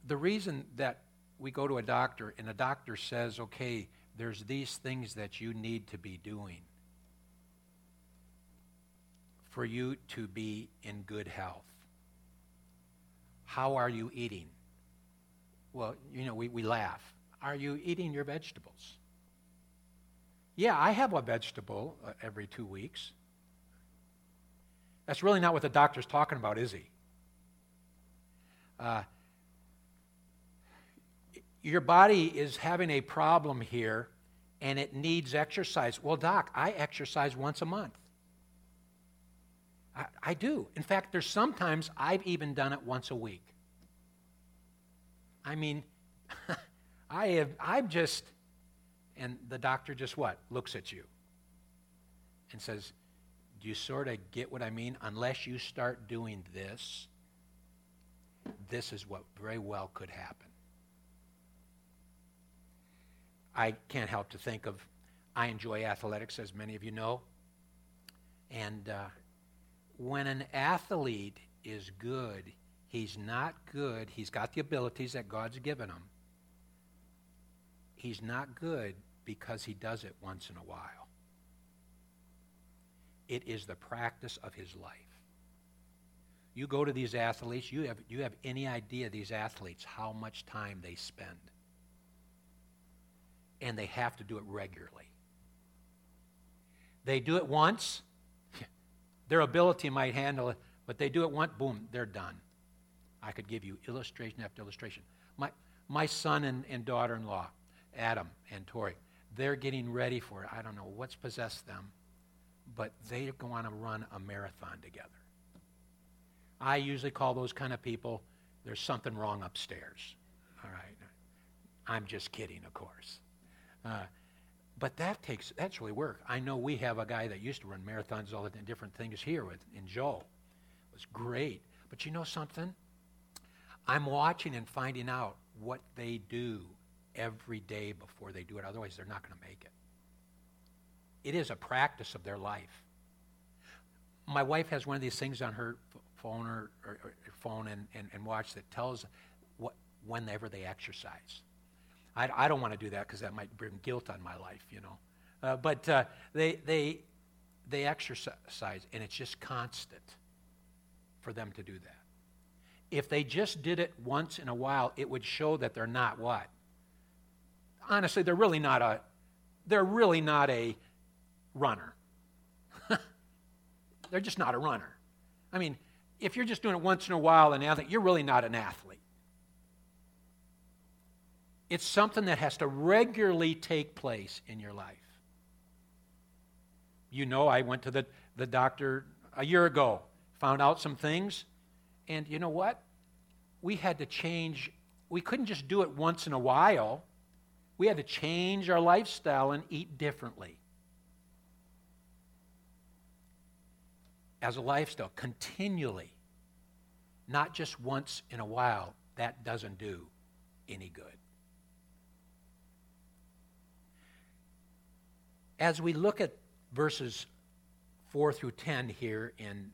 The reason that we go to a doctor and a doctor says, okay, there's these things that you need to be doing for you to be in good health. How are you eating? Well, we laugh. Are you eating your vegetables? Yeah, I have a vegetable every 2 weeks. That's really not what the doctor's talking about, is he? Your body is having a problem here, and it needs exercise. Well, doc, I exercise once a month. I do. In fact, there's sometimes I've even done it once a week. I mean, I've just, and the doctor just what? Looks at you and says, do you sort of get what I mean? Unless you start doing this, this is what very well could happen. I can't help to think of, I enjoy athletics, as many of you know. And when an athlete is good, he's not good. He's got the abilities that God's given him. He's not good because he does it once in a while. It is the practice of his life. You go to these athletes, you have any idea, these athletes, how much time they spend. And they have to do it regularly. They do it once, their ability might handle it, but they do it once, boom, they're done. I could give you illustration after illustration. My son and daughter-in-law, Adam and Tori, they're getting ready for it. I don't know what's possessed them, but they go on to run a marathon together. I usually call those kind of people, there's something wrong upstairs. All right. I'm just kidding, of course. But that's really work. I know we have a guy that used to run marathons, all the different things here in Joel. It was great. But you know something? I'm watching and finding out what they do every day before they do it. Otherwise, they're not going to make it. It is a practice of their life. My wife has one of these things on her phone or phone and watch that tells whenever they exercise. I don't want to do that because that might bring guilt on my life, But they exercise, and it's just constant for them to do that. If they just did it once in a while, it would show that they're not what? Honestly, they're really not a runner. They're just not a runner. I mean, if you're just doing it once in a while, you're really not an athlete. It's something that has to regularly take place in your life. I went to the doctor a year ago, found out some things, and you know what? We had to change. We couldn't just do it once in a while. We had to change our lifestyle and eat differently. As a lifestyle, continually, not just once in a while. That doesn't do any good. As we look at verses 4 through 10 here in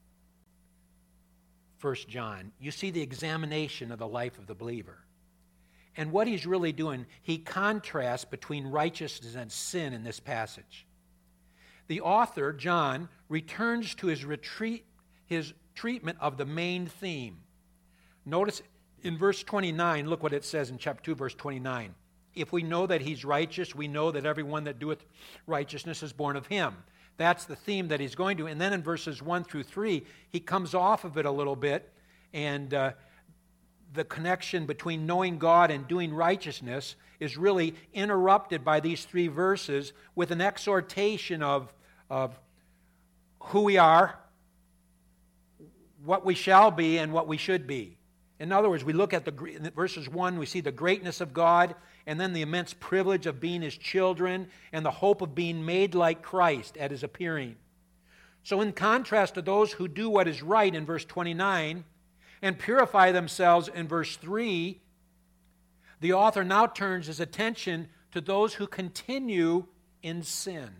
1 John, you see the examination of the life of the believer. And what he's really doing, he contrasts between righteousness and sin in this passage. The author, John, returns to his treatment of the main theme. Notice in verse 29, look what it says in chapter 2, verse 29. If we know that he's righteous, we know that everyone that doeth righteousness is born of him. That's the theme that he's going to. And then in verses 1 through 3, he comes off of it a little bit, and the connection between knowing God and doing righteousness is really interrupted by these 3 verses with an exhortation of who we are, what we shall be, and what we should be. In other words, we look at verses 1, we see the greatness of God, and then the immense privilege of being his children, and the hope of being made like Christ at his appearing. So in contrast to those who do what is right in verse 29, and purify themselves in verse 3, the author now turns his attention to those who continue in sin.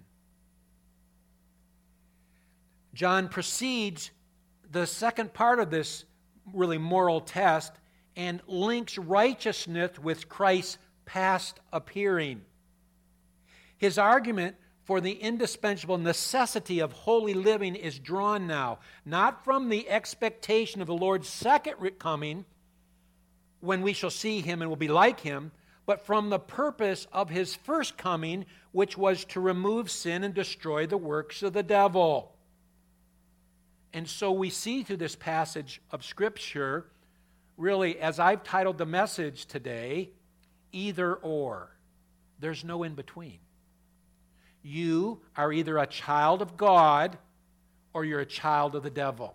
John proceeds the second part of this really moral test, and links righteousness with Christ's past appearing. His argument for the indispensable necessity of holy living is drawn now, not from the expectation of the Lord's second coming, when we shall see him and will be like him, but from the purpose of his first coming, which was to remove sin and destroy the works of the devil. And so we see through this passage of Scripture, really, as I've titled the message today, either or. There's no in between. You are either a child of God or you're a child of the devil.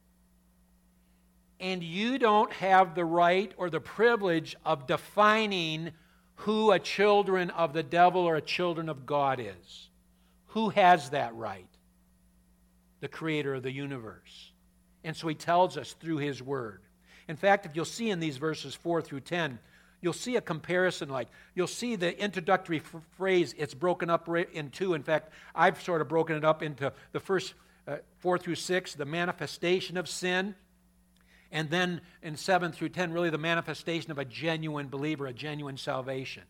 And you don't have the right or the privilege of defining who a children of the devil or a children of God is. Who has that right? The creator of the universe. And so he tells us through his word. In fact, if you'll see in these verses 4 through 10, you'll see a comparison you'll see the introductory phrase, it's broken up in two. In fact, I've sort of broken it up into the first 4 through 6, the manifestation of sin. And then in 7 through 10, really the manifestation of a genuine believer, a genuine salvation.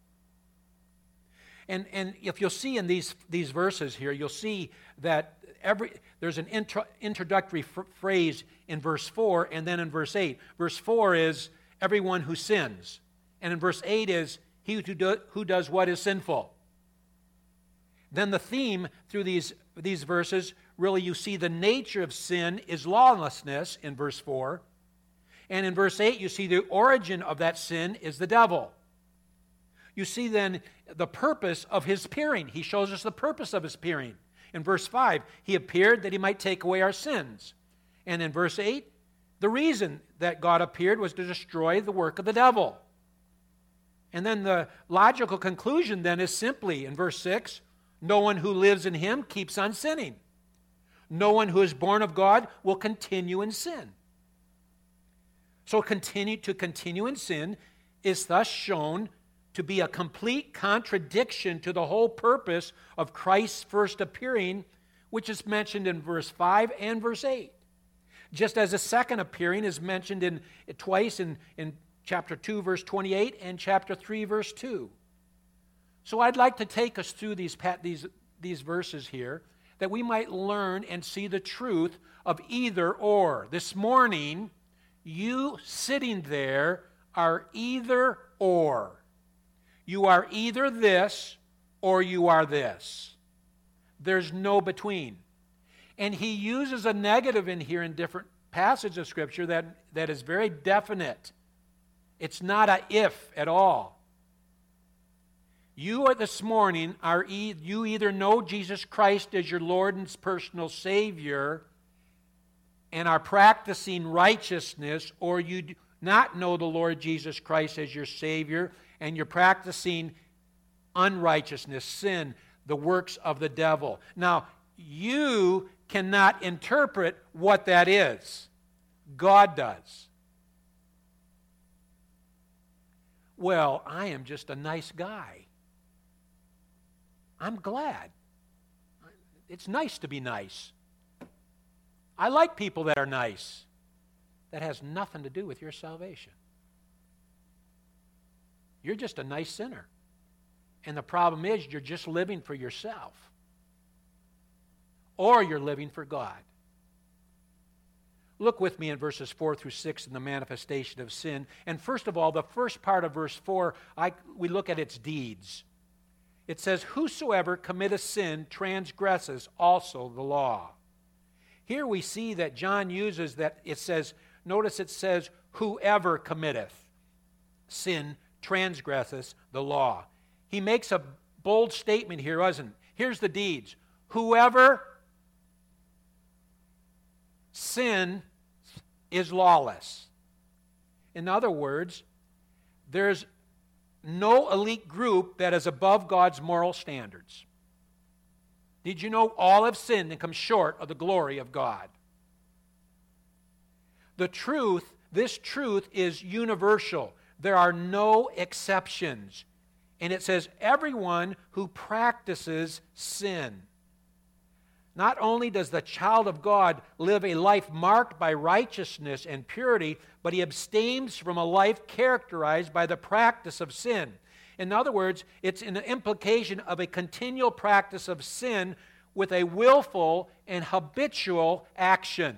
And if you'll see in these verses here, you'll see that there's an introductory phrase in verse 4 and then in verse 8. Verse 4 is everyone who sins. And in verse 8 is he who does what is sinful. Then the theme through these verses, really you see the nature of sin is lawlessness in verse 4. And in verse 8 you see the origin of that sin is the devil. You see then the purpose of his appearing. He shows us the purpose of his appearing. In verse 5, he appeared that he might take away our sins. And in verse 8, the reason that God appeared was to destroy the work of the devil. And then the logical conclusion then is simply, in verse 6, no one who lives in him keeps on sinning. No one who is born of God will continue in sin. So to continue in sin is thus shown to be a complete contradiction to the whole purpose of Christ's first appearing, which is mentioned in verse 5 and verse 8. Just as a second appearing is mentioned twice in chapter 2, verse 28, and chapter 3, verse 2. So I'd like to take us through these verses here, that we might learn and see the truth of either or. This morning, you sitting there are either or. You are either this or you are this. There's no between. And he uses a negative in here in different passages of Scripture that is very definite. It's not a if at all. You this morning you either know Jesus Christ as your Lord and personal Savior and are practicing righteousness, or you do not know the Lord Jesus Christ as your Savior and you're practicing unrighteousness, sin, the works of the devil. Now, you cannot interpret what that is. God does. Well, I am just a nice guy. I'm glad. It's nice to be nice. I like people that are nice. That has nothing to do with your salvation. You're just a nice sinner. And the problem is you're just living for yourself. Or you're living for God. Look with me in verses 4 through 6 in the manifestation of sin. And first of all, the first part of verse 4, we look at its deeds. It says, whosoever committeth sin transgresses also the law. Here we see that John uses that, notice it says, whoever committeth sin transgresseth the law. He makes a bold statement here, doesn't he? Here's the deeds. Whoever sin is lawless. In other words, there's no elite group that is above God's moral standards. Did you know all have sinned and come short of the glory of God? This truth is universal. There are no exceptions. And it says, everyone who practices sin. Not only does the child of God live a life marked by righteousness and purity, but he abstains from a life characterized by the practice of sin. In other words, it's an implication of a continual practice of sin with a willful and habitual action.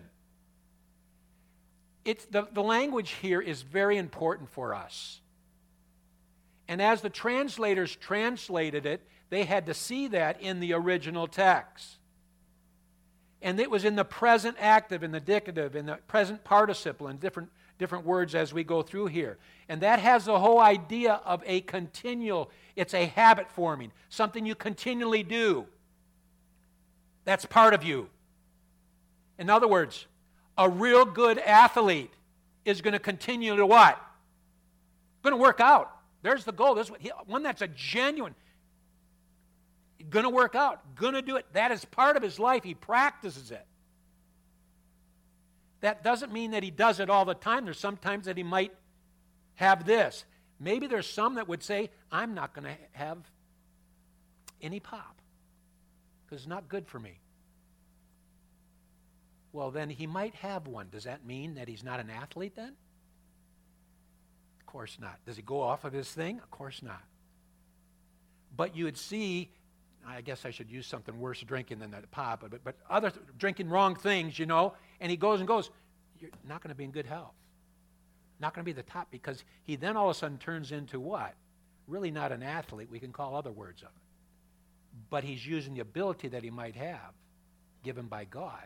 The language here is very important for us. And as the translators translated it, they had to see that in the original text. And it was in the present active, in the indicative, in the present participle, and different words as we go through here. And that has the whole idea of a continual, it's a habit forming, something you continually do. That's part of you. In other words, a real good athlete is going to continue to what? Going to work out. There's the goal. One that's a genuine, going to work out, going to do it. That is part of his life. He practices it. That doesn't mean that he does it all the time. There's sometimes that he might have this. Maybe there's some that would say, I'm not going to have any pop because it's not good for me. Well, then he might have one. Does that mean that he's not an athlete then? Of course not. Does he go off of his thing? Of course not. But you would see, I guess I should use something worse drinking than that pop, but other drinking wrong things, and he goes, you're not going to be in good health. Not going to be the top, because he then all of a sudden turns into what? Really not an athlete. We can call other words of it. But he's using the ability that he might have given by God.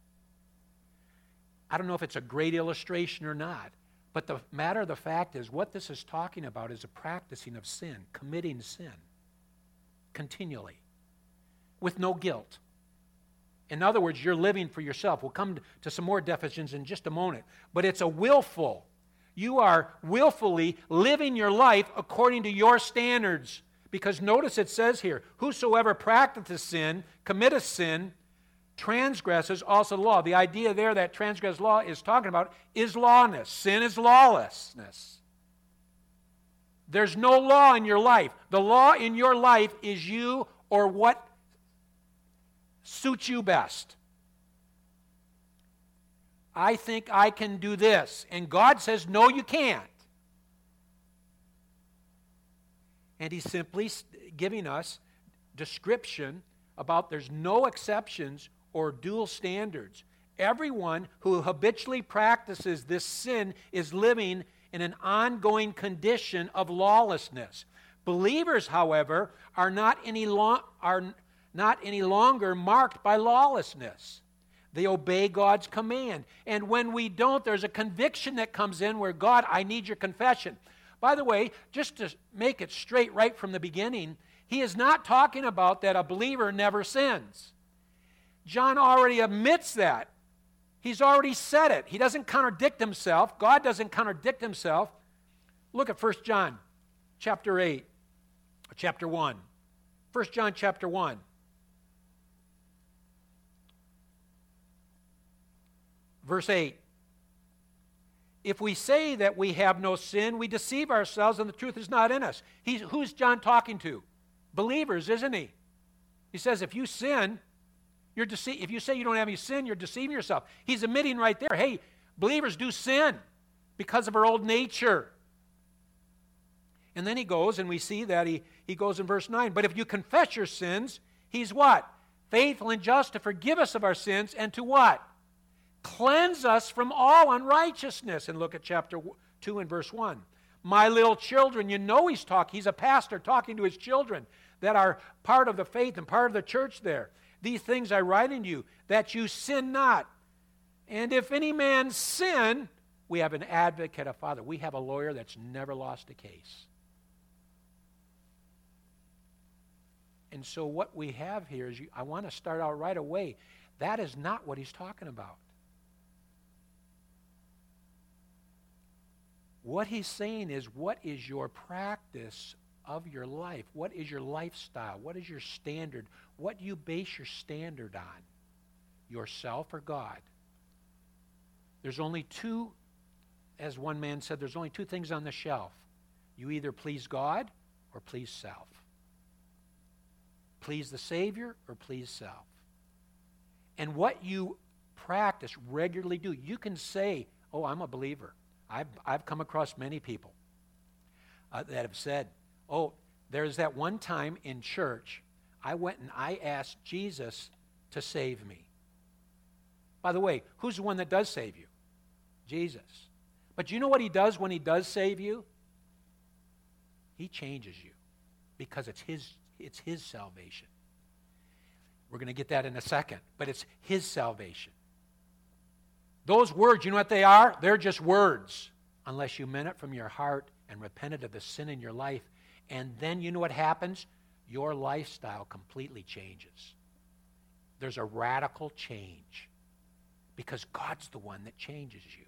I don't know if it's a great illustration or not, but the matter of the fact is what this is talking about is a practicing of sin, committing sin continually with no guilt. In other words, you're living for yourself. We'll come to some more definitions in just a moment. But it's a willful. You are willfully living your life according to your standards. Because notice it says here, whosoever practices sin, committeth sin, transgresses also the law. The idea there that transgress law is talking about is lawlessness. Sin is lawlessness. There's no law in your life. The law in your life is you or what suits you best. I think I can do this. And God says, no, you can't. And he's simply giving us description about there's no exceptions or dual standards. Everyone who habitually practices this sin is living in an ongoing condition of lawlessness. Believers, however, are not any longer marked by lawlessness. They obey God's command. And when we don't, there's a conviction that comes in where, God, I need your confession. By the way, just to make it straight right from the beginning, he is not talking about that a believer never sins. John already admits that. He's already said it. He doesn't contradict himself. God doesn't contradict himself. Look at 1 John chapter 8, chapter 1. 1 John chapter 1. Verse 8. If we say that we have no sin, we deceive ourselves and the truth is not in us. Who's John talking to? Believers, isn't he? He says if you sin, if you say you don't have any sin, you're deceiving yourself. He's admitting right there, hey, believers do sin because of our old nature. And then he goes, and we see that he goes in verse 9, but if you confess your sins, he's what? Faithful and just to forgive us of our sins and to what? Cleanse us from all unrighteousness. And look at chapter 2 and verse 1. My little children, he's a pastor talking to his children that are part of the faith and part of the church there. These things I write unto you, that you sin not. And if any man sin, we have an advocate, a father. We have a lawyer that's never lost a case. And so what we have here is, I want to start out right away. That is not what he's talking about. What he's saying is, what is your practice of your life? What is your lifestyle? What is your standard? What do you base your standard on? Yourself or God? There's only two, as one man said, there's only two things on the shelf. You either please God or please self. Please the Savior or please self. And what you practice, regularly do, you can say, oh, I'm a believer. I've come across many people that have said, oh, there's that one time in church, I went and I asked Jesus to save me. By the way, who's the one that does save you? Jesus. But you know what he does when he does save you? He changes you because it's his salvation. We're going to get that in a second, but it's his salvation. Those words, you know what they are? They're just words, unless you meant it from your heart and repented of the sin in your life. And then you know what happens? Your lifestyle completely changes. There's a radical change because God's the one that changes you.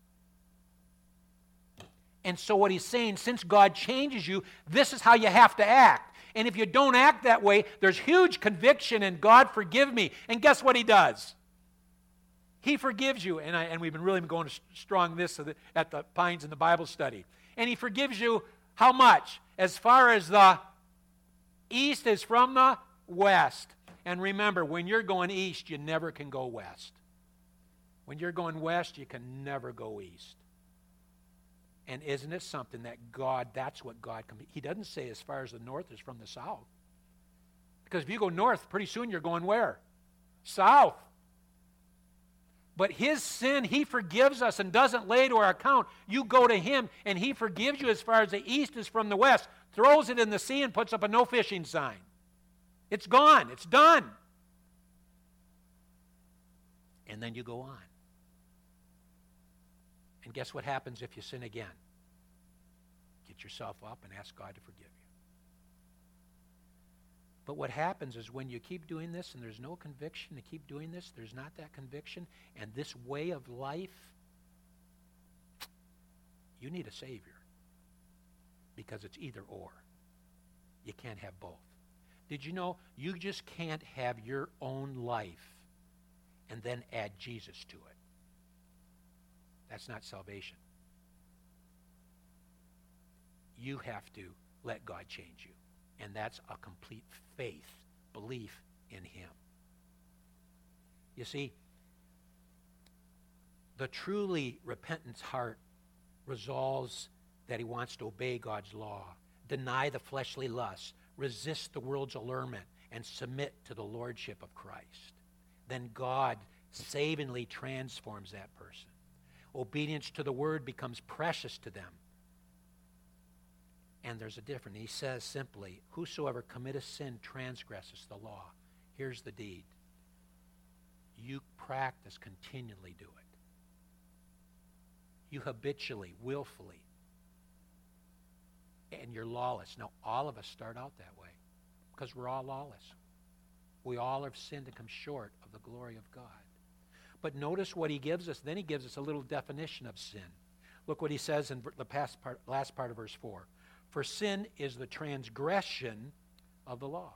And so what he's saying, since God changes you, this is how you have to act. And if you don't act that way, there's huge conviction and God forgive me. And guess what he does? He forgives you. And we've been really going strong this at the Pines in the Bible study. And he forgives you how much? As far as the east is from the west. And remember, when you're going east, you never can go west. When you're going west, you can never go east. And isn't it something that that's what God can be? He doesn't say as far as the north is from the south. Because if you go north, pretty soon you're going where? South. But his sin, he forgives us and doesn't lay to our account. You go to him and he forgives you as far as the east is from the west, throws it in the sea and puts up a no fishing sign. It's gone. It's done. And then you go on. And guess what happens if you sin again? Get yourself up and ask God to forgive you. But what happens is when you keep doing this and there's no conviction to keep doing this, there's not that conviction, and this way of life, you need a Savior. Because it's either or. You can't have both. Did you know you just can't have your own life and then add Jesus to it? That's not salvation. You have to let God change you. And that's a complete faith, belief in him. You see, the truly repentant heart resolves that he wants to obey God's law, deny the fleshly lusts, resist the world's allurement, and submit to the lordship of Christ. Then God savingly transforms that person. Obedience to the word becomes precious to them. And there's a difference. He says simply, whosoever committeth sin transgresses the law. Here's the deed. You practice, continually do it. You habitually, willfully. And you're lawless. Now, all of us start out that way because we're all lawless. We all have sinned and come short of the glory of God. But notice what he gives us. Then he gives us a little definition of sin. Look what he says in the last part of verse 4. For sin is the transgression of the law.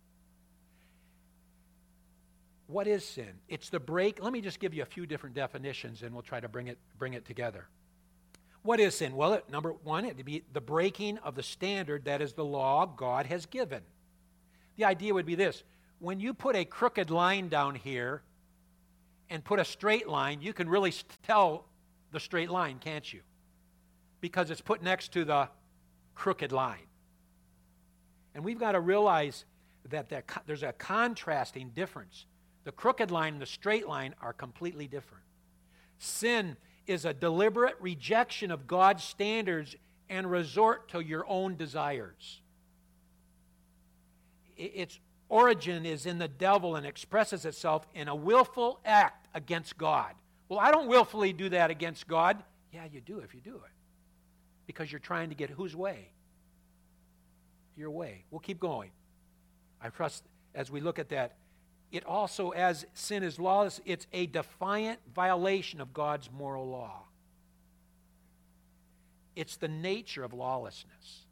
What is sin? It's the break. Let me just give you a few different definitions and we'll try to bring it together. What is sin? Well, number one, it would be the breaking of the standard that is the law God has given. The idea would be this. When you put a crooked line down here and put a straight line, you can really tell the straight line, can't you? Because it's put next to the crooked line. And we've got to realize that there's a contrasting difference. The crooked line and the straight line are completely different. Sin is a deliberate rejection of God's standards and resort to your own desires. Its origin is in the devil and expresses itself in a willful act against God. Well, I don't willfully do that against God. Yeah, you do if you do it. Because you're trying to get whose way? Your way. We'll keep going. I trust as we look at that, it also, as sin is lawless, it's a defiant violation of God's moral law. It's the nature of lawlessness.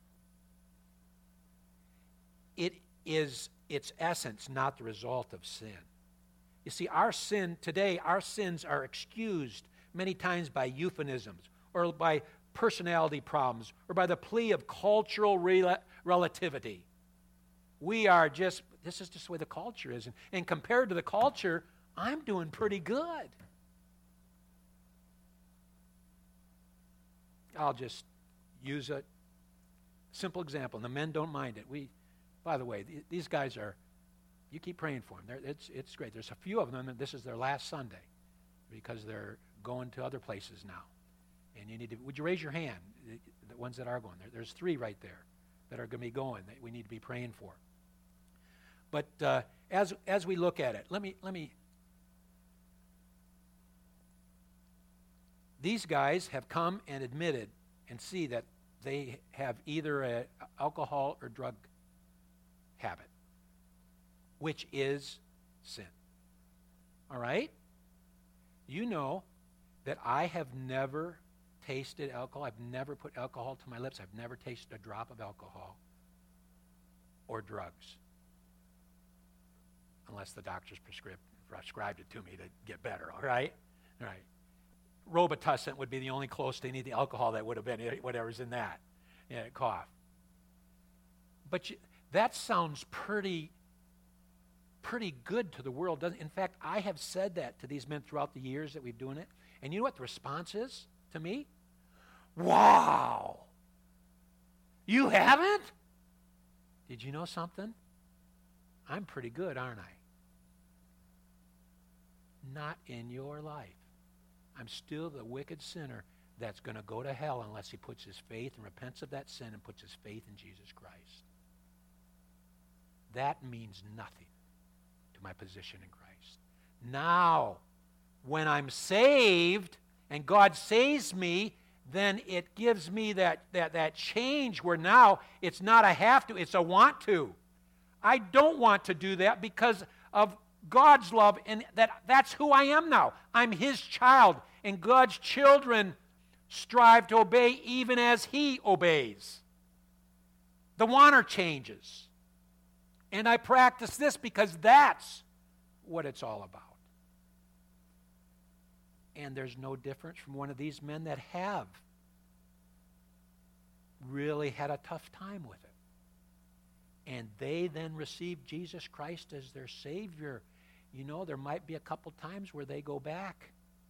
It is its essence, not the result of sin. You see, our sins are excused many times by euphemisms or by personality problems or by the plea of cultural relativity. This is just the way the culture is. And compared to the culture, I'm doing pretty good. I'll just use a simple example, and the men don't mind it. By the way, these guys are, you keep praying for them. It's great. There's a few of them, and this is their last Sunday because they're going to other places now. And you need to, would you raise your hand, the ones that are going? There's 3 right there that are going to be going that we need to be praying for. But as we look at it, let me. These guys have come and admitted and see that they have either an alcohol or drug habit, which is sin. All right? You know that I have never tasted alcohol. I've never put alcohol to my lips. I've never tasted a drop of alcohol or drugs. Unless the doctor's prescribed it to me to get better, all right? All right. Robitussin would be the only close to any of the alcohol that would have been whatever's in that. Yeah, cough. But that sounds pretty good to the world, doesn't it? In fact, I have said that to these men throughout the years that we've been doing it. And you know what the response is to me? Wow! You haven't? Did you know something? I'm pretty good, aren't I? Not in your life. I'm still the wicked sinner that's going to go to hell unless he puts his faith and repents of that sin and puts his faith in Jesus Christ. That means nothing to my position in Christ. Now, when I'm saved and God saves me, then it gives me that change where now it's not a have to, it's a want to. I don't want to do that because of God's love, and that's who I am now. I'm his child, and God's children strive to obey even as he obeys. The wanter changes. And I practice this because that's what it's all about. And there's no difference from one of these men that have really had a tough time with it. And they then receive Jesus Christ as their Savior. You know, there might be a couple times where they go back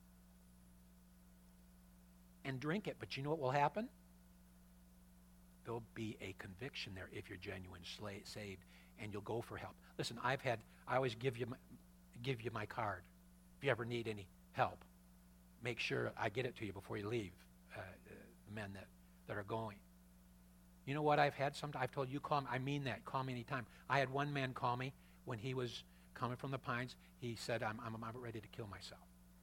and drink it. But you know what will happen? There'll be a conviction there if you're genuine saved, and you'll go for help. Listen, I always give you my card. If you ever need any help, make sure I get it to you before you leave, the men that are going. You know what I've had sometimes? I've told you, call me. I mean that. Call me anytime. I had one man call me when he was coming from the Pines. He said, I'm ready to kill myself.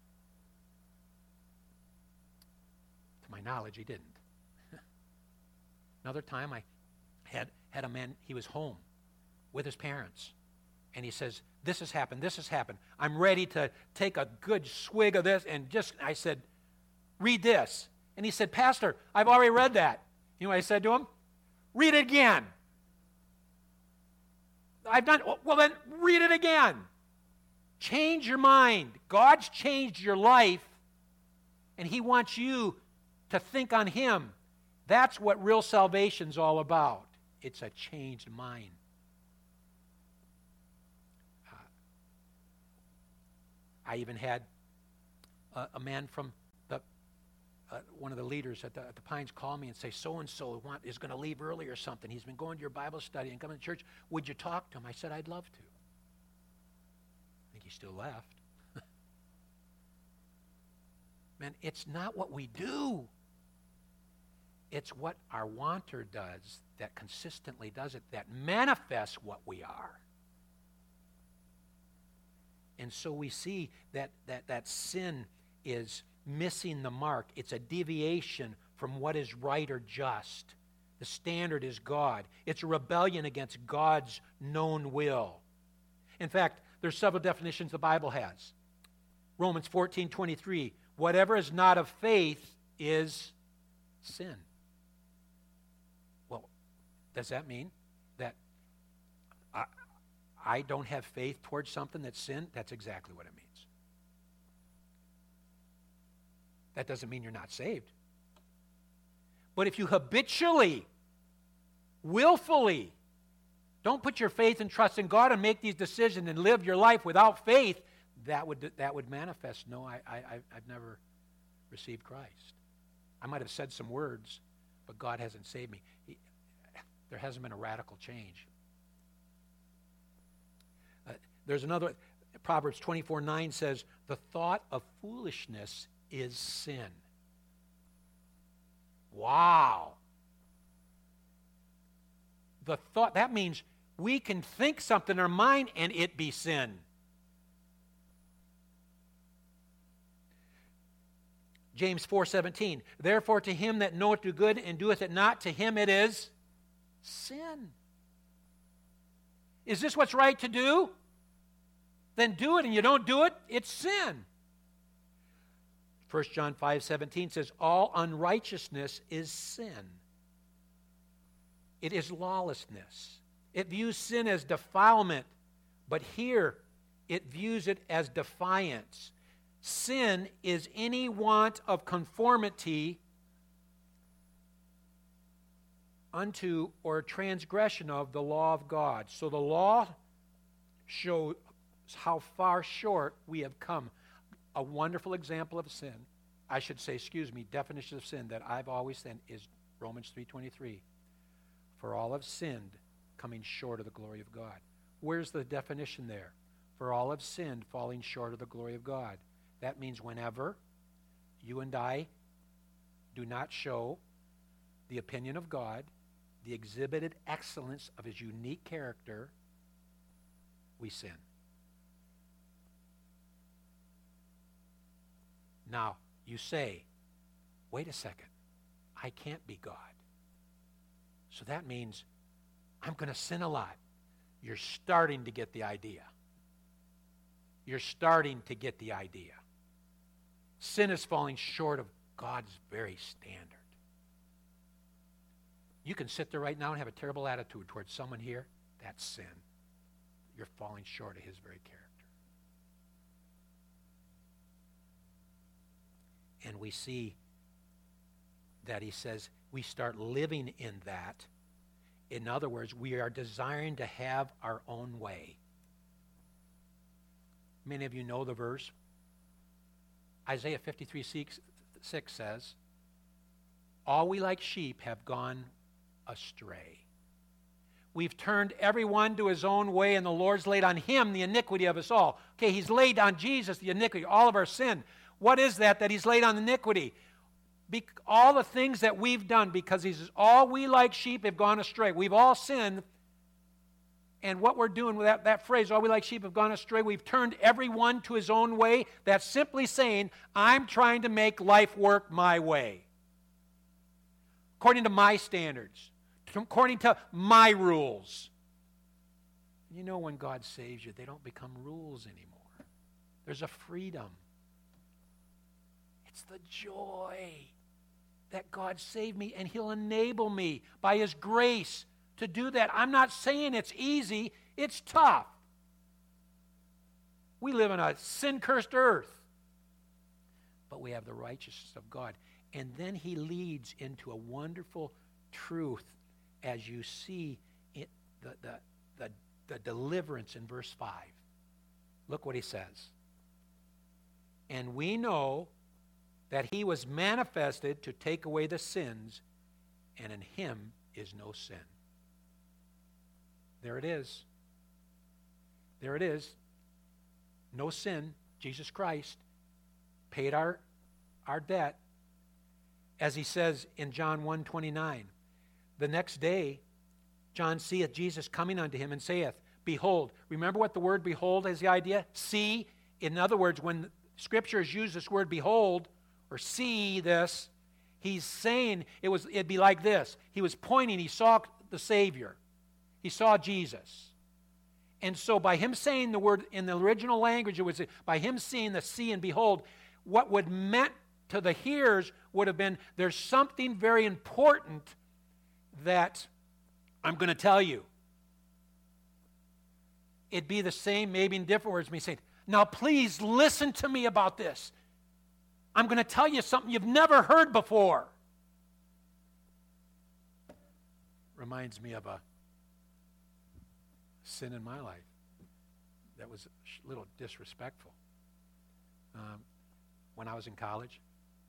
To my knowledge, he didn't. Another time I had a man, he was home with his parents. And he says, this has happened. I'm ready to take a good swig of this. And I said, read this. And he said, Pastor, I've already read that. You know what I said to him? Read it again. I've done, well then, read it again. Change your mind. God's changed your life, and he wants you to think on him. That's what real salvation's all about. It's a changed mind. I even had a man from one of the leaders at the Pines call me and say, so-and-so is going to leave early or something. He's been going to your Bible study and coming to church. Would you talk to him? I said, I'd love to. I think he still left. Man, it's not what we do. It's what our wanter does that consistently does it, that manifests what we are. And so we see that sin is missing the mark. It's a deviation from what is right or just. The standard is God. It's a rebellion against God's known will. In fact, there's several definitions the Bible has. Romans 14:23, whatever is not of faith is sin. Well, does that mean that I don't have faith towards something that's sin? That's exactly what it means. That doesn't mean you're not saved. But if you habitually, willfully, don't put your faith and trust in God and make these decisions and live your life without faith, that would manifest, no, I've never received Christ. I might have said some words, but God hasn't saved me. There hasn't been a radical change. There's another, Proverbs 24:9 says, the thought of foolishness is sin. Wow. The thought, that means we can think something in our mind and it be sin. James 4:17, therefore to him that knoweth to do good and doeth it not, to him it is sin. Is this what's right to do? Then do it, and you don't do it, it's sin. 1 John 5:17 says, all unrighteousness is sin. It is lawlessness. It views sin as defilement, but here it views it as defiance. Sin is any want of conformity unto or transgression of the law of God. So the law shows how far short we have come. A wonderful example of sin, definition of sin that I've always said is Romans 3:23. For all have sinned, coming short of the glory of God. Where's the definition there? For all have sinned, falling short of the glory of God. That means whenever you and I do not show the opinion of God, the exhibited excellence of his unique character, we sin. Now, you say, wait a second, I can't be God. So that means I'm going to sin a lot. You're starting to get the idea. You're starting to get the idea. Sin is falling short of God's very standard. You can sit there right now and have a terrible attitude towards someone here. That's sin. You're falling short of his very character. And we see that he says we start living in that. In other words, we are desiring to have our own way. Many of you know the verse. Isaiah 53:6 says, all we like sheep have gone astray. We've turned everyone to his own way, and the Lord's laid on him the iniquity of us all. Okay, he's laid on Jesus the iniquity, all of our sin. What is that he's laid on iniquity? All the things that we've done, because he says, all we like sheep have gone astray. We've all sinned. And what we're doing with that phrase, all we like sheep have gone astray, we've turned everyone to his own way. That's simply saying, I'm trying to make life work my way. According to my standards. According to my rules. You know, when God saves you, they don't become rules anymore. There's a freedom. It's the joy that God saved me, and he'll enable me by his grace to do that. I'm not saying it's easy. It's tough. We live on a sin-cursed earth. But we have the righteousness of God. And then he leads into a wonderful truth as you see it, the deliverance in verse 5. Look what he says. And we know that he was manifested to take away the sins, and in him is no sin. There it is. There it is. No sin. Jesus Christ paid our debt. As he says in John 1:29, the next day John seeth Jesus coming unto him and saith, behold. Remember what the word behold is, the idea? See. In other words, when Scriptures use this word behold, or see this, he's saying it'd be like this. He was pointing, he saw the Savior. He saw Jesus. And so by him saying the word in the original language, it was by him seeing the see and behold, what would meant to the hearers would have been, there's something very important that I'm going to tell you. It'd be the same, maybe in different words, me saying, now please listen to me about this. I'm going to tell you something you've never heard before. Reminds me of a sin in my life that was a little disrespectful. when I was in college.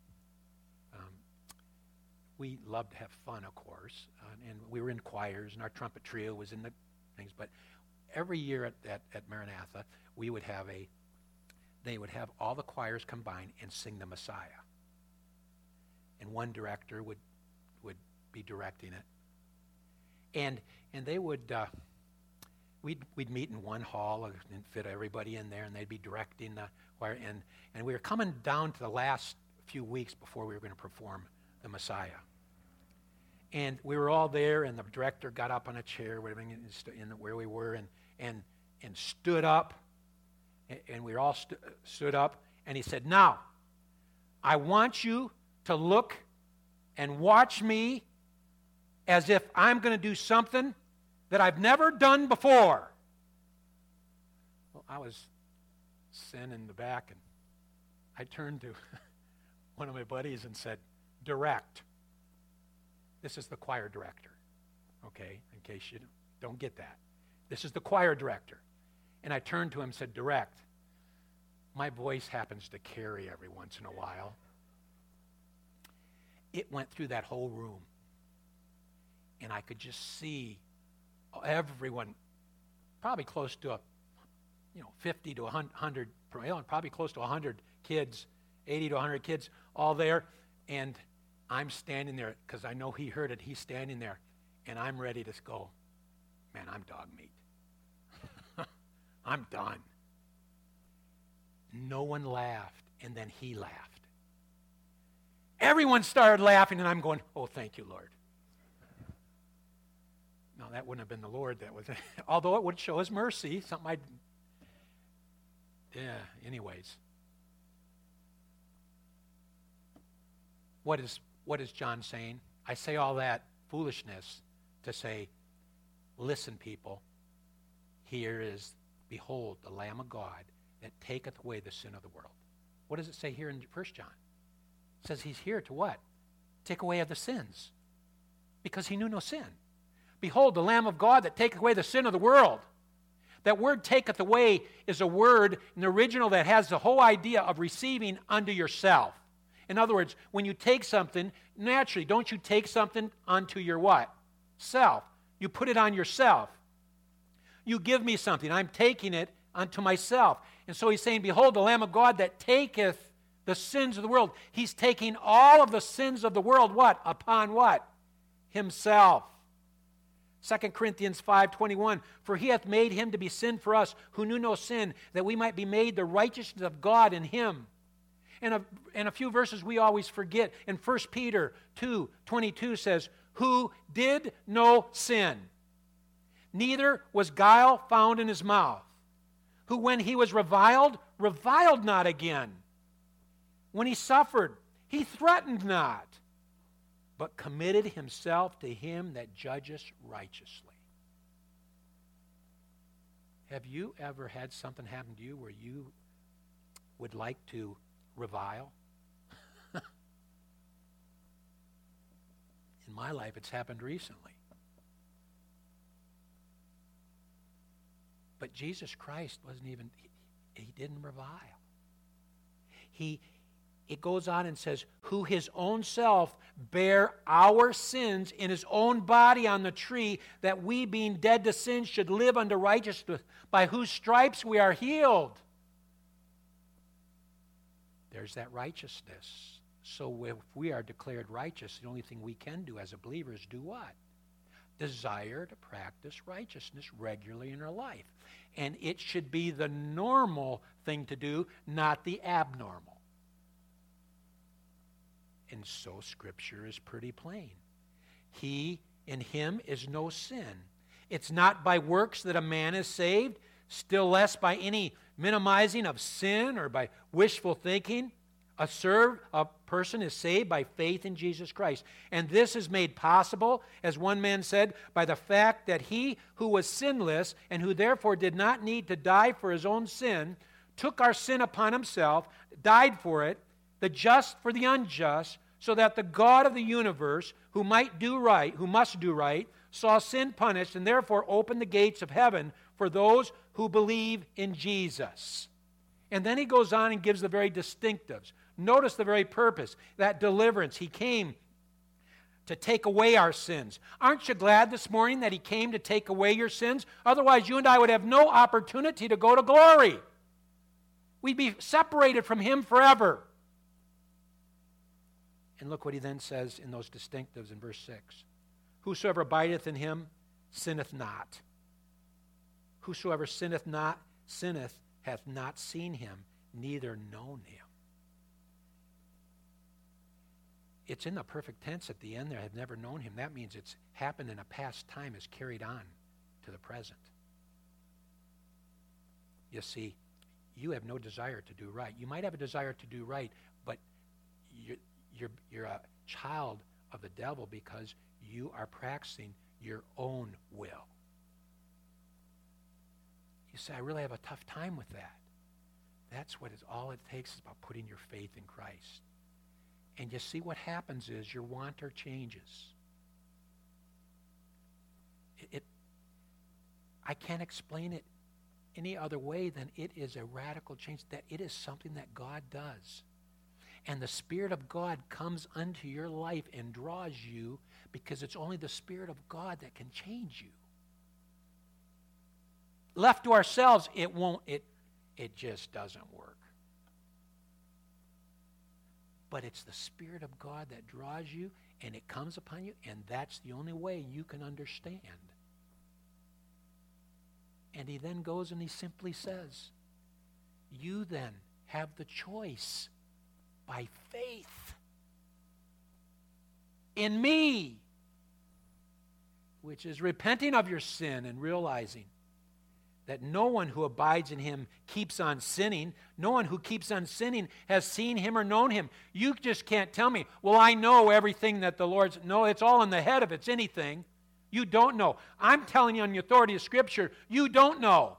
We loved to have fun, of course, and we were in choirs, and our trumpet trio was in the things. But every year at Maranatha, they would have all the choirs combine and sing the Messiah. And one director would be directing it. And they would, we'd meet in one hall and fit everybody in there, and they'd be directing the choir. And we were coming down to the last few weeks before we were going to perform the Messiah. And we were all there, and the director got up on a chair, where we were, and stood up, and we all stood up, and he said, "Now, I want you to look and watch me as if I'm going to do something that I've never done before." Well, I was sitting in the back, and I turned to one of my buddies and said, "Direct." This is the choir director, okay, in case you don't get that. This is the choir director. And I turned to him and said, "Direct." My voice happens to carry every once in a while. It went through that whole room. And I could just see everyone, probably close to 50 to 100, probably close to 100 kids, 80 to 100 kids, all there. And I'm standing there because I know he heard it. He's standing there, and I'm ready to go. Man, I'm dog meat. I'm done. No one laughed, and then he laughed. Everyone started laughing, and I'm going, "Oh, thank you, Lord." No, that wouldn't have been the Lord. That was, although it would show His mercy. Anyways. What is John saying? I say all that foolishness to say, listen, people, here is, behold, the Lamb of God that taketh away the sin of the world. What does it say here in 1 John? It says he's here to what? Take away of the sins. Because he knew no sin. Behold, the Lamb of God that taketh away the sin of the world. That word taketh away is a word in the original that has the whole idea of receiving unto yourself. In other words, when you take something, naturally, don't you take something onto your what? Self. You put it on yourself. You give me something. I'm taking it unto myself. And so he's saying, behold, the Lamb of God that taketh the sins of the world. He's taking all of the sins of the world, what? Upon what? Himself. 2 Corinthians 5:21, for he hath made him to be sin for us, who knew no sin, that we might be made the righteousness of God in him. And a few verses we always forget. In 1 Peter 2:22 says, who did no sin, neither was guile found in his mouth, who when he was reviled not again. When he suffered, he threatened not, but committed himself to him that judgeth righteously. Have you ever had something happen to you where you would like to revile? In my life, it's happened recently. But Jesus Christ he didn't revile. It goes on and says, who his own self bare our sins in his own body on the tree, that we being dead to sin should live unto righteousness, by whose stripes we are healed. There's that righteousness. So if we are declared righteous, the only thing we can do as a believer is do what? Desire to practice righteousness regularly in our life. And it should be the normal thing to do, not the abnormal. And so Scripture is pretty plain. In him is no sin. It's not by works that a man is saved, still less by any minimizing of sin or by wishful thinking. A person is saved by faith in Jesus Christ. And this is made possible, as one man said, by the fact that he who was sinless and who therefore did not need to die for his own sin, took our sin upon himself, died for it, the just for the unjust, so that the God of the universe, who must do right, saw sin punished and therefore opened the gates of heaven for those who believe in Jesus. And then he goes on and gives the very distinctives. Notice the very purpose, that deliverance. He came to take away our sins. Aren't you glad this morning that he came to take away your sins? Otherwise, you and I would have no opportunity to go to glory. We'd be separated from him forever. And look what he then says in those distinctives in verse 6. Whosoever abideth in him sinneth not. Whosoever sinneth hath not seen him, neither known him. It's in the perfect tense at the end there, have never known him. That means it's happened in a past time, is carried on to the present. You see, you have no desire to do right. You might have a desire to do right, but you're a child of the devil because you are practicing your own will. You say, I really have a tough time with that. That's what all it takes is about putting your faith in Christ. And you see what happens is your wanter changes. I can't explain it any other way than it is a radical change, that it is something that God does. And the Spirit of God comes unto your life and draws you because it's only the Spirit of God that can change you. Left to ourselves, it just doesn't work. But it's the Spirit of God that draws you, and it comes upon you, and that's the only way you can understand. And he then goes and he simply says, you then have the choice by faith in me, which is repenting of your sin and realizing that no one who abides in him keeps on sinning. No one who keeps on sinning has seen him or known him. You just can't tell me, well, I know everything that the Lord's... No, it's all in the head if it's anything. You don't know. I'm telling you on the authority of Scripture, you don't know.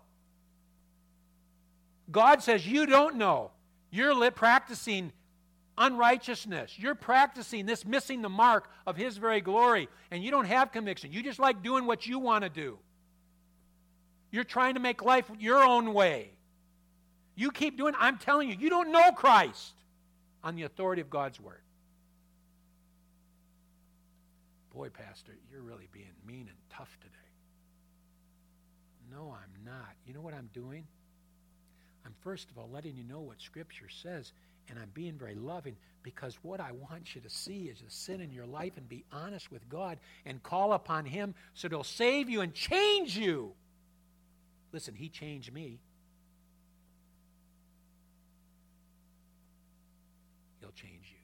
God says you don't know. You're practicing unrighteousness. You're practicing this missing the mark of his very glory, and you don't have conviction. You just like doing what you want to do. You're trying to make life your own way. You keep doing, I'm telling you, you don't know Christ on the authority of God's Word. Boy, Pastor, you're really being mean and tough today. No, I'm not. You know what I'm doing? I'm first of all letting you know what Scripture says, and I'm being very loving because what I want you to see is the sin in your life and be honest with God and call upon him so he'll save you and change you. Listen, he changed me. He'll change you.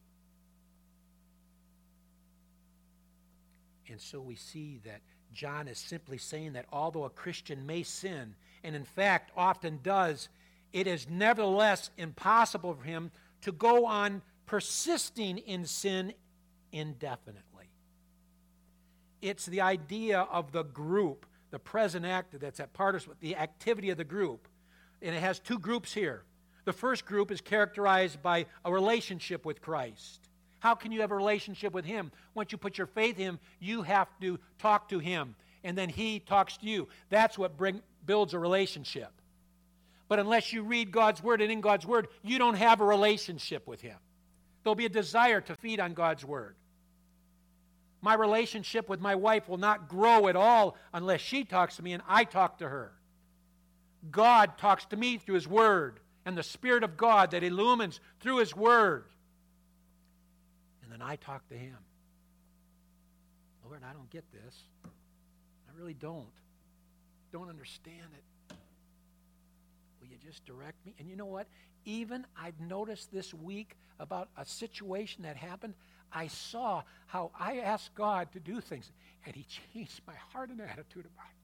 And so we see that John is simply saying that although a Christian may sin, and in fact often does, it is nevertheless impossible for him to go on persisting in sin indefinitely. It's the idea of the group, the present act that's at part of the activity of the group. And it has two groups here. The first group is characterized by a relationship with Christ. How can you have a relationship with him? Once you put your faith in him, you have to talk to him, and then he talks to you. That's what builds a relationship. But unless you read God's Word and in God's Word, you don't have a relationship with him. There'll be a desire to feed on God's Word. My relationship with my wife will not grow at all unless she talks to me and I talk to her. God talks to me through his Word and the Spirit of God that illumines through his Word. And then I talk to him. Lord, I don't get this. I really don't. Don't understand it. Will you just direct me? And you know what? Even I've noticed this week about a situation that happened. I saw how I asked God to do things, and he changed my heart and attitude about it.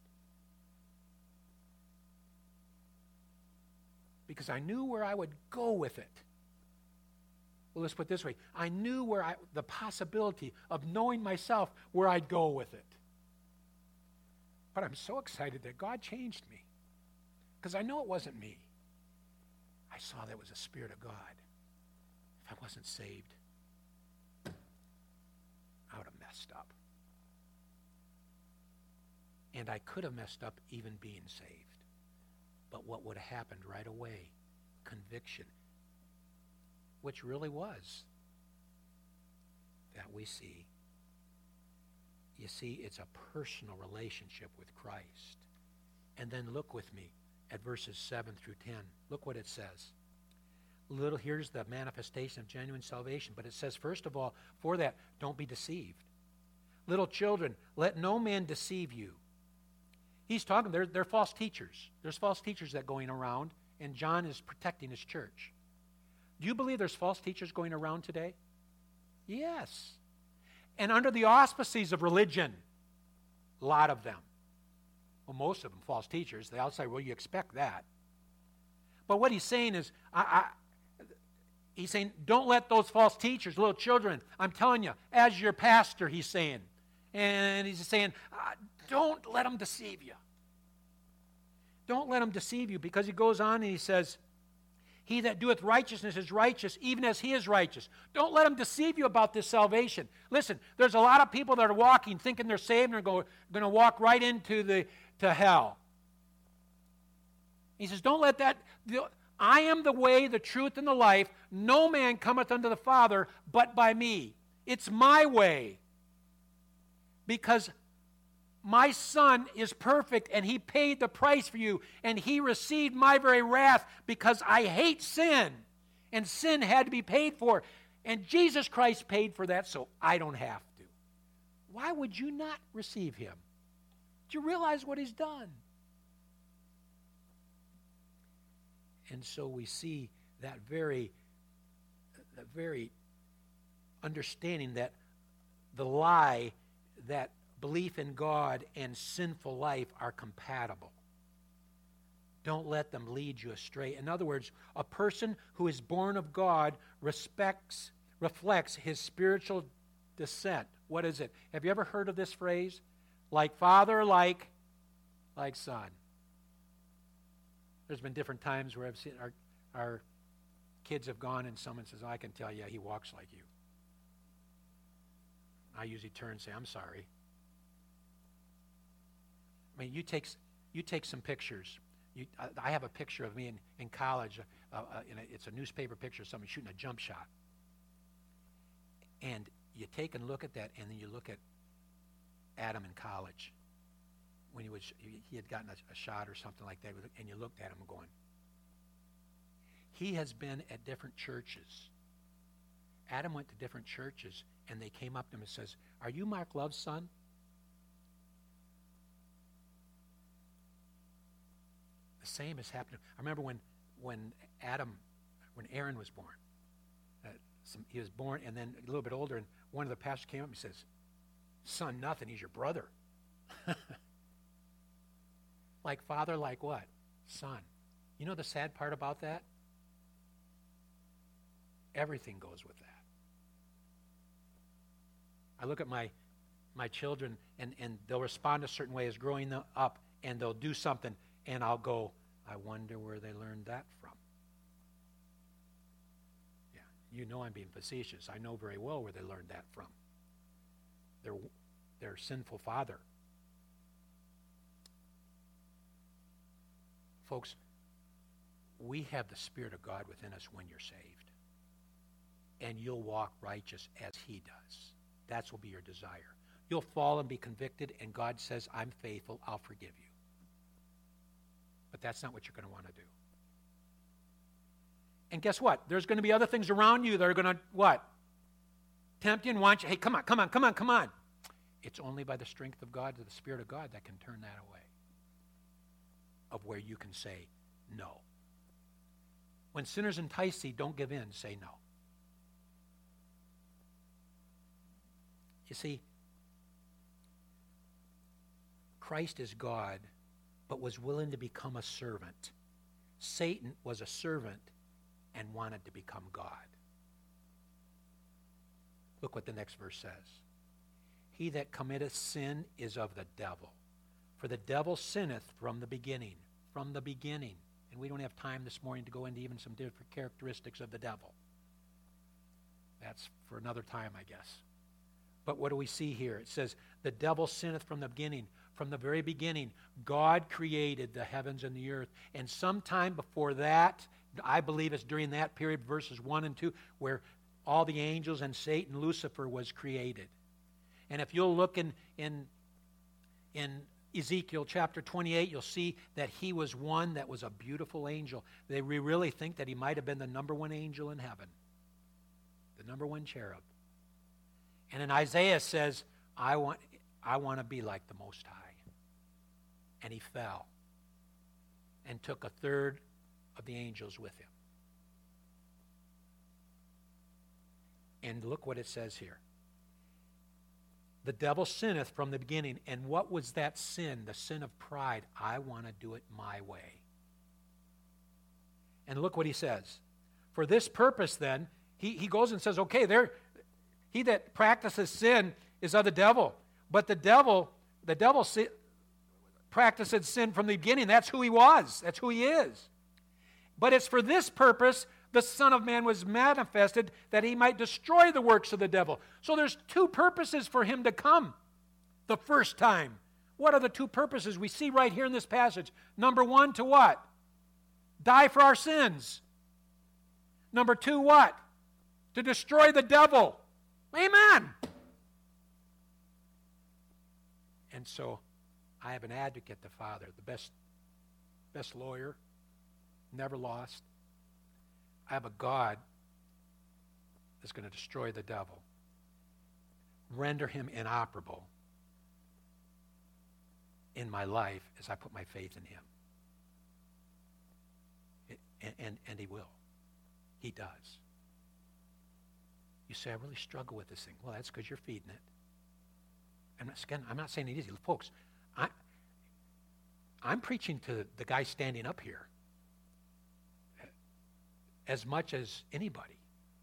Because I knew where I would go with it. Well, let's put it this way. I knew the possibility of knowing myself where I'd go with it. But I'm so excited that God changed me. Because I know it wasn't me. I saw that it was the Spirit of God. If I wasn't saved, I would have messed up. And I could have messed up even being saved. But what would have happened right away conviction, which really was that we see. You see, it's a personal relationship with Christ. And then look with me at verses 7 through 10. Look what it says. Here's the manifestation of genuine salvation. But it says, first of all, for that, don't be deceived. Little children, let no man deceive you. He's talking, they're false teachers. There's false teachers that going around, and John is protecting his church. Do you believe there's false teachers going around today? Yes. And under the auspices of religion, a lot of them. Well, most of them false teachers. The outside, well, you expect that. But what he's saying is, he's saying, don't let those false teachers, little children, I'm telling you, as your pastor, he's saying. And he's saying, don't let them deceive you. Don't let them deceive you, because he goes on and he says, he that doeth righteousness is righteous, even as he is righteous. Don't let them deceive you about this salvation. Listen, there's a lot of people that are walking, thinking they're saved, and are going to walk right into to hell. He says, don't let that... I am the way, the truth, and the life. No man cometh unto the Father but by me. It's my way. Because my Son is perfect, and he paid the price for you, and he received my very wrath because I hate sin, and sin had to be paid for. And Jesus Christ paid for that, so I don't have to. Why would you not receive him? Do you realize what he's done? And so we see that very understanding that the lie, that belief in God and sinful life are compatible. Don't let them lead you astray. In other words, a person who is born of God reflects his spiritual descent. What is it? Have you ever heard of this phrase? Like father, like son. There's been different times where I've seen our kids have gone and someone says, I can tell you he walks like you. I usually turn and say, I'm sorry. I mean, you take some pictures. I have a picture of me in college. It's a newspaper picture of someone shooting a jump shot. And you take and look at that, and then you look at Adam in college. When he had gotten a shot or something like that, and you looked at him going, he has been at different churches. Adam went to different churches, and they came up to him and says, are you Mark Love's son? The same has happened. I remember when Aaron was born. He was born, and then a little bit older, and one of the pastors came up and says, son, nothing, he's your brother. Like father, like what? Son. You know the sad part about that? Everything goes with that. I look at my children, and they'll respond a certain way as growing up, and they'll do something, and I'll go, I wonder where they learned that from. Yeah, you know I'm being facetious. I know very well where they learned that from. Their sinful father. Folks, we have the Spirit of God within us when you're saved. And you'll walk righteous as he does. That will be your desire. You'll fall and be convicted, and God says, I'm faithful, I'll forgive you. But that's not what you're going to want to do. And guess what? There's going to be other things around you that are going to, what? Tempt you and want you, hey, come on. It's only by the strength of God, the Spirit of God, that can turn that away. Of where you can say no. When sinners entice thee, don't give in, say no. You see, Christ is God, but was willing to become a servant. Satan was a servant and wanted to become God. Look what the next verse says. He that committeth sin is of the devil. For the devil sinneth from the beginning. From the beginning. And we don't have time this morning to go into even some different characteristics of the devil. That's for another time, I guess. But what do we see here? It says, the devil sinneth from the beginning. From the very beginning, God created the heavens and the earth. And sometime before that I believe it's during that period, verses 1 and 2, where all the angels and Satan, Lucifer, was created. And if you'll look in Ezekiel chapter 28, you'll see that he was one that was a beautiful angel. We really think that he might have been the number one angel in heaven, the number one cherub. And in Isaiah says, I want to be like the Most High. And he fell and took a third of the angels with him. And look what it says here. The devil sinneth from the beginning. And what was that sin? The sin of pride. I want to do it my way. And look what he says. For this purpose then, he goes and says, okay, he that practices sin is of the devil. But the devil practiced sin from the beginning. That's who he was. That's who he is. But it's for this purpose the Son of Man was manifested, that he might destroy the works of the devil. So there's two purposes for him to come the first time. What are the two purposes we see right here in this passage? Number one, to what? Die for our sins. Number two, what? To destroy the devil. Amen. And so I have an advocate, the Father, the best lawyer, never lost. I have a God that's going to destroy the devil, render him inoperable in my life as I put my faith in him. And he will. He does. You say, I really struggle with this thing. Well, that's because you're feeding it. I'm not saying it easy. Folks, I'm preaching to the guy standing up here as much as anybody.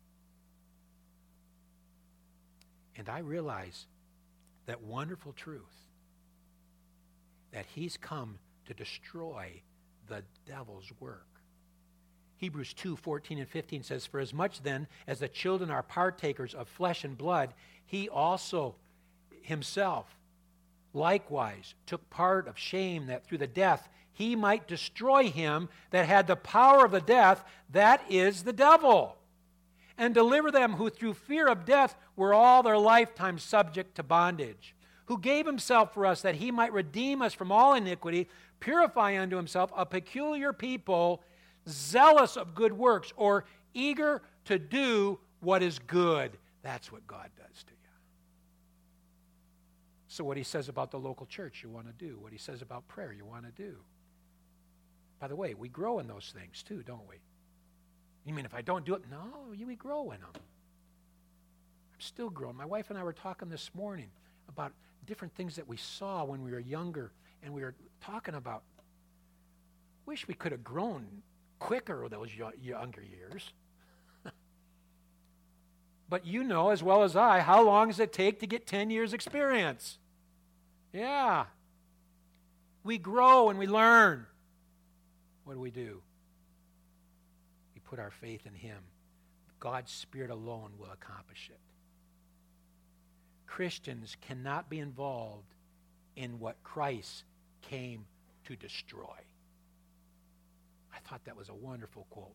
And I realize that wonderful truth, that he's come to destroy the devil's work. Hebrews 2:14 and 15 says, For as much then as the children are partakers of flesh and blood, he also himself likewise took part of shame, that through the death he might destroy him that had the power of the death, that is the devil, and deliver them who through fear of death were all their lifetime subject to bondage, who gave himself for us that he might redeem us from all iniquity, purify unto himself a peculiar people, zealous of good works, or eager to do what is good. That's what God does to you. So what he says about the local church, you want to do. What he says about prayer, you want to do. By the way, we grow in those things too, don't we? You mean if I don't do it? No, we grow in them. I'm still growing. My wife and I were talking this morning about different things that we saw when we were younger, and we were talking about, wish we could have grown quicker those younger years. But you know as well as I, how long does it take to get 10 years experience? Yeah. We grow and we learn. What do? We put our faith in him. God's Spirit alone will accomplish it. Christians cannot be involved in what Christ came to destroy. I thought that was a wonderful quote.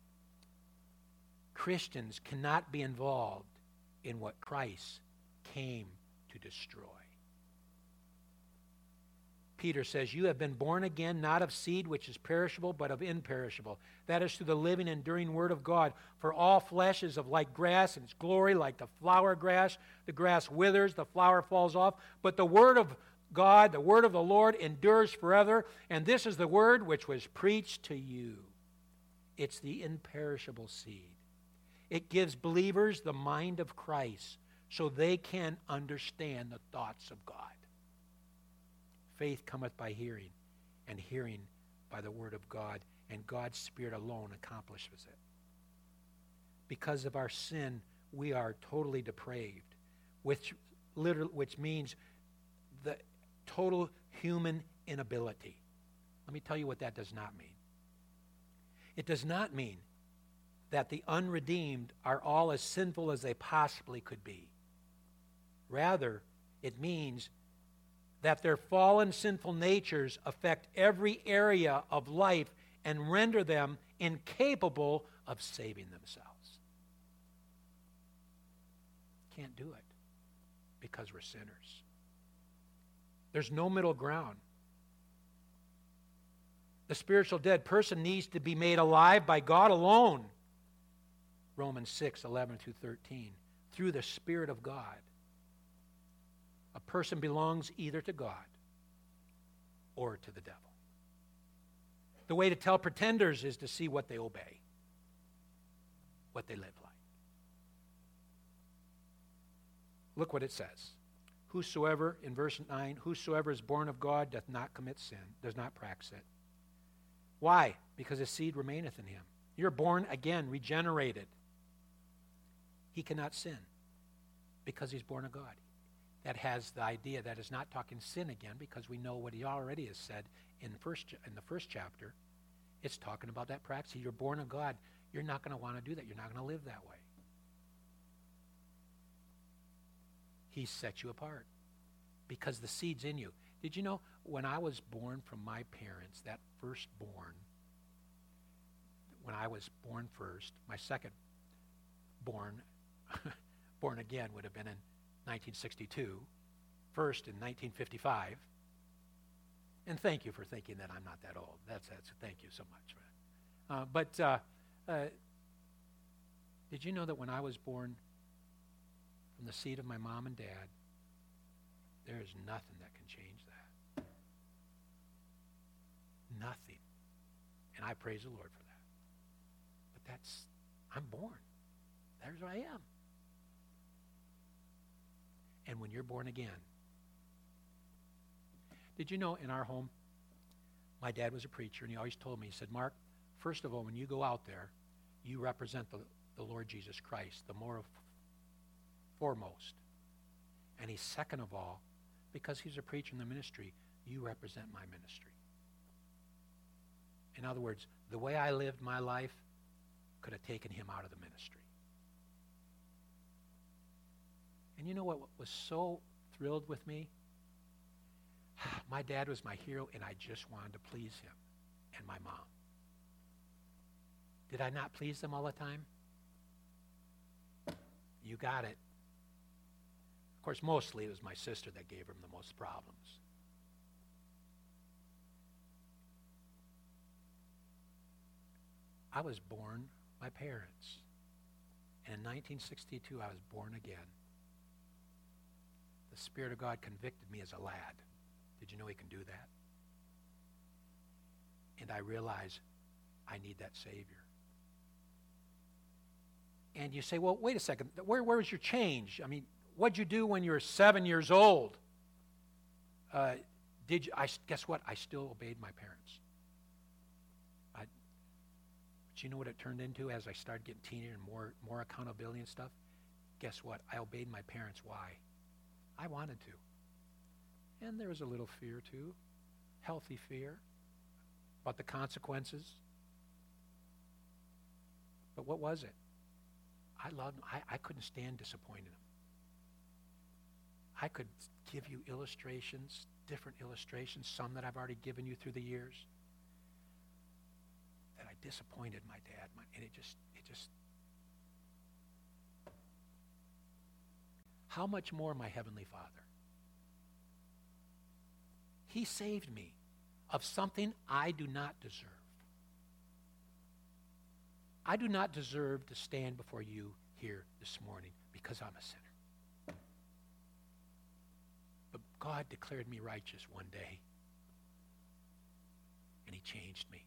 Christians cannot be involved in what Christ came to destroy. Peter says, you have been born again, not of seed which is perishable, but of imperishable. That is through the living, enduring word of God. For all flesh is of like grass, and its glory like the flower grass. The grass withers, the flower falls off. But the word of God, the word of the Lord, endures forever. And this is the word which was preached to you. It's the imperishable seed. It gives believers the mind of Christ so they can understand the thoughts of God. Faith cometh by hearing, and hearing by the word of God, and God's Spirit alone accomplishes it. Because of our sin, we are totally depraved, which means the total human inability. Let me tell you what that does not mean. It does not mean that the unredeemed are all as sinful as they possibly could be. Rather, it means that their fallen sinful natures affect every area of life and render them incapable of saving themselves. Can't do it because we're sinners. There's no middle ground. The spiritual dead person needs to be made alive by God alone. Romans 6:11-13. Through the Spirit of God. A person belongs either to God or to the devil. The way to tell pretenders is to see what they obey, what they live like. Look what it says. Whosoever, in verse 9, whosoever is born of God doth not commit sin, does not practice it. Why? Because his seed remaineth in him. You're born again, regenerated. He cannot sin because he's born of God. That has the idea that is not talking sin again, because we know what he already has said in the first chapter. It's talking about that practice. You're born of God. You're not going to want to do that. You're not going to live that way. He set you apart because the seed's in you. Did you know when I was born from my parents, that firstborn, when I was born first, my second born again would have been in 1962, first in 1955. And thank you for thinking that I'm not that old. That's thank you so much. But did you know that when I was born from the seed of my mom and dad, there is nothing that can change that. Nothing. And I praise the Lord for that. But I'm born. There's who I am. And when you're born again, did you know in our home, my dad was a preacher, and he always told me, he said, Mark, first of all, when you go out there, you represent the Lord Jesus Christ, the foremost. And he's second of all, because he's a preacher in the ministry, you represent my ministry. In other words, the way I lived my life could have taken him out of the ministry. And you know what was so thrilled with me? My dad was my hero, and I just wanted to please him and my mom. Did I not please them all the time? You got it. Of course, mostly it was my sister that gave him the most problems. I was born by parents. And in 1962, I was born again. The Spirit of God convicted me as a lad. Did you know he can do that? And I realized I need that Savior. And you say, well, wait a second. Where was your change? I mean, what'd you do when you were 7 years old? Guess what? I still obeyed my parents. But you know what it turned into as I started getting teenager and more accountability and stuff? Guess what? I obeyed my parents. Why? I wanted to. And there was a little fear too, healthy fear about the consequences. But what was it? I loved them. I couldn't stand disappointing them. I could give you illustrations, different illustrations, some that I've already given you through the years, that I disappointed my dad, and it just. How much more my Heavenly Father? He saved me of something I do not deserve. I do not deserve to stand before you here this morning because I'm a sinner. But God declared me righteous one day, and He changed me.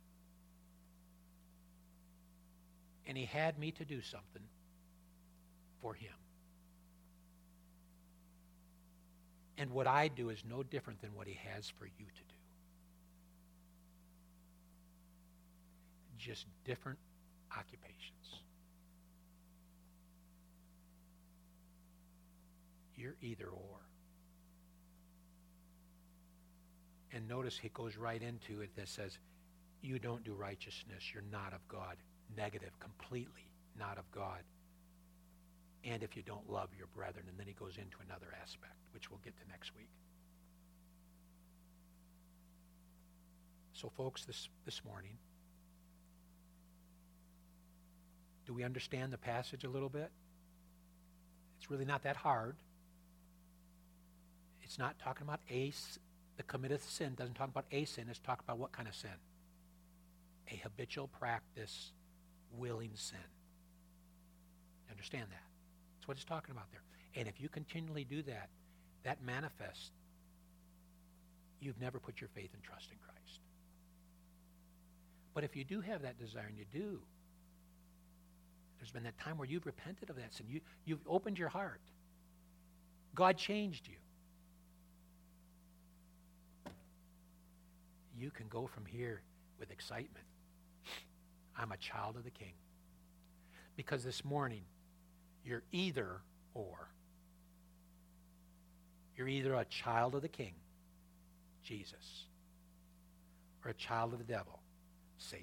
And He had me to do something for Him. And what I do is no different than what He has for you to do. Just different occupations. You're either or. And notice he goes right into it that says, you don't do righteousness, you're not of God. Negative, completely not of God. And if you don't love your brethren. And then he goes into another aspect, which we'll get to next week. So folks, this morning, Do we understand the passage a little bit? It's really not that hard. It's not talking about the committeth sin. It doesn't talk about a sin. It's talking about what kind of sin? A habitual practice, willing sin. You understand that? That's what it's talking about there. And if you continually do that, that manifests. You've never put your faith and trust in Christ. But if you do have that desire, and you do, there's been that time where you've repented of that sin. You've opened your heart. God changed you. You can go from here with excitement. I'm a child of the King. Because this morning, you're either or. You're either a child of the King, Jesus, or a child of the devil, Satan.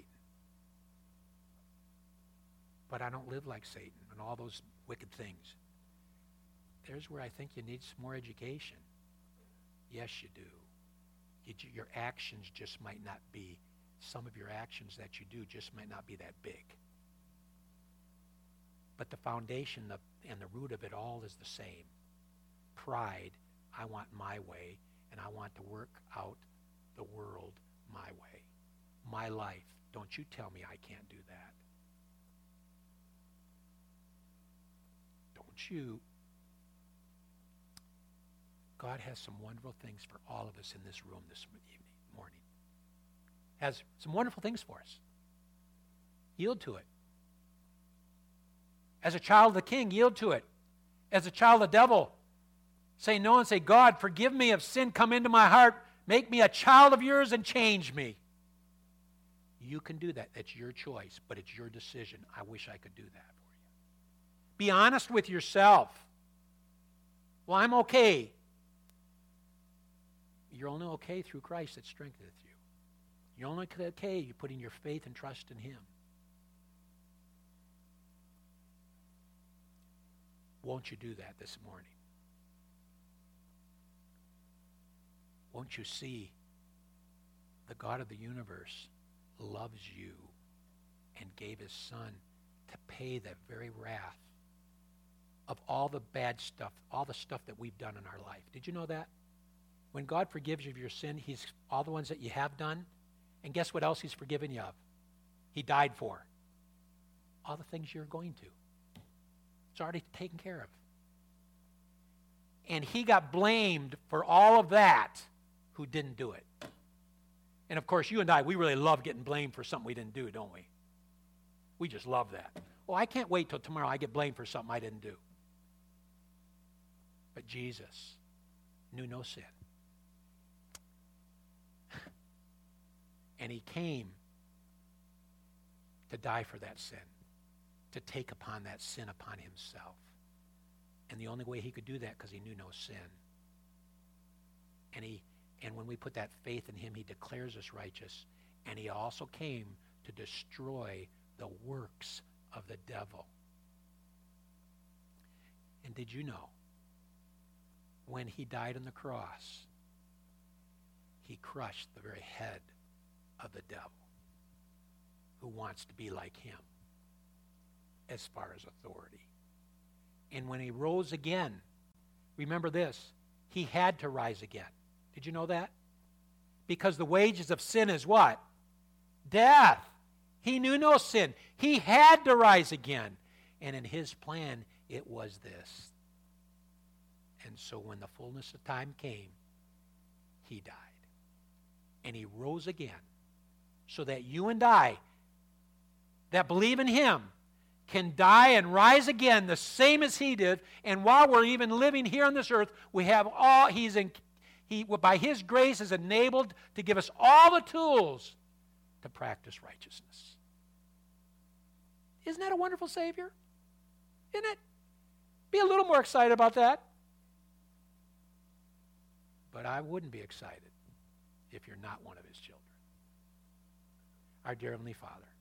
But I don't live like Satan and all those wicked things. There's where I think you need some more education. Yes, you do. Your actions just might not be, some of your actions that you do just might not be that big. But the foundation and the root of it all is the same. Pride, I want my way, and I want to work out the world my way. My life, don't you tell me I can't do that. Don't you? God has some wonderful things for all of us in this room this morning. Has some wonderful things for us. Yield to it. As a child of the King, yield to it. As a child of the devil, say no and say, God, forgive me of sin, come into my heart, make me a child of yours and change me. You can do that. That's your choice, but it's your decision. I wish I could do that for you. Be honest with yourself. Well, I'm okay. You're only okay through Christ that strengtheneth you. You're only okay you're putting your faith and trust in Him. Won't you do that this morning? Won't you see the God of the universe loves you and gave His Son to pay the very wrath of all the bad stuff, all the stuff that we've done in our life. Did you know that? When God forgives you of your sin, He's all the ones that you have done, and guess what else He's forgiven you of? He died for. All the things you're going to. It's already taken care of. And He got blamed for all of that who didn't do it. And of course, you and I, we really love getting blamed for something we didn't do, don't we? We just love that. Well, I can't wait till tomorrow I get blamed for something I didn't do. But Jesus knew no sin. And He came to die for that sin, to take upon that sin upon Himself. And the only way He could do that because He knew no sin. And when we put that faith in Him, He declares us righteous. And He also came to destroy the works of the devil. And did you know, when He died on the cross, He crushed the very head of the devil, who wants to be like Him as far as authority. And when He rose again, remember this, He had to rise again. Did you know that? Because the wages of sin is what? Death. He knew no sin. He had to rise again. And in His plan, it was this. And so when the fullness of time came, He died. And He rose again. So that you and I, that believe in Him, can die and rise again the same as He did. And while we're even living here on this earth, we have all, He by His grace is enabled to give us all the tools to practice righteousness. Isn't that a wonderful Savior? Isn't it? Be a little more excited about that. But I wouldn't be excited if you're not one of His children. Our dear Heavenly Father,